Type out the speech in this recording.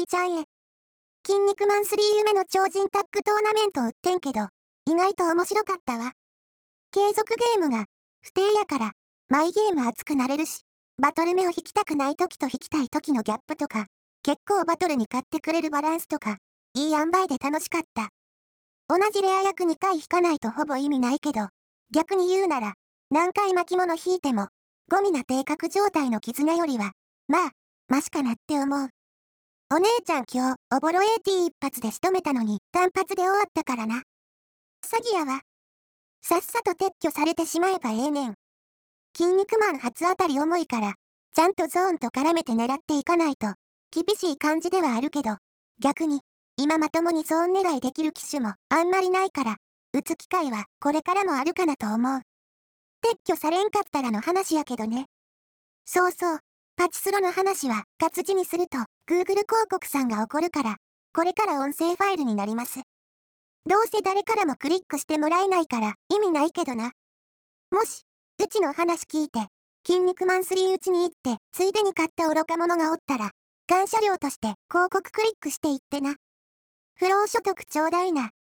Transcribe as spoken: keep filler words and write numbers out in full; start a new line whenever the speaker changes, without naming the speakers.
いちゃんへ。筋肉マンスリー夢の超人タッグトーナメント売ってんけど、意外と面白かったわ。継続ゲームが、不定やから、毎ゲーム熱くなれるし、バトル目を引きたくない時と引きたい時のギャップとか、結構バトルに勝ってくれるバランスとか、いい塩梅で楽しかった。同じレア役にかい引かないとほぼ意味ないけど、逆に言うなら、何回巻物引いても、ゴミな定格状態の絆よりは、まあ、マシかなって思う。お姉ちゃん今日、おぼろ エーティー 一発で仕留めたのに単発で終わったからな。詐欺やわ。さっさと撤去されてしまえばええねん。筋肉マン初当たり重いから、ちゃんとゾーンと絡めて狙っていかないと、厳しい感じではあるけど、逆に、今まともにゾーン狙いできる機種もあんまりないから、打つ機会はこれからもあるかなと思う。撤去されんかったらの話やけどね。そうそう、パチスロの話は活字にすると Google 広告さんが怒るから、これから音声ファイルになります。どうせ誰からもクリックしてもらえないから意味ないけどな。もし、うちの話聞いて、筋肉マンスリーうちに行って、ついでに買った愚か者がおったら、感謝料として広告クリックしていってな。不労所得ちょうだいな。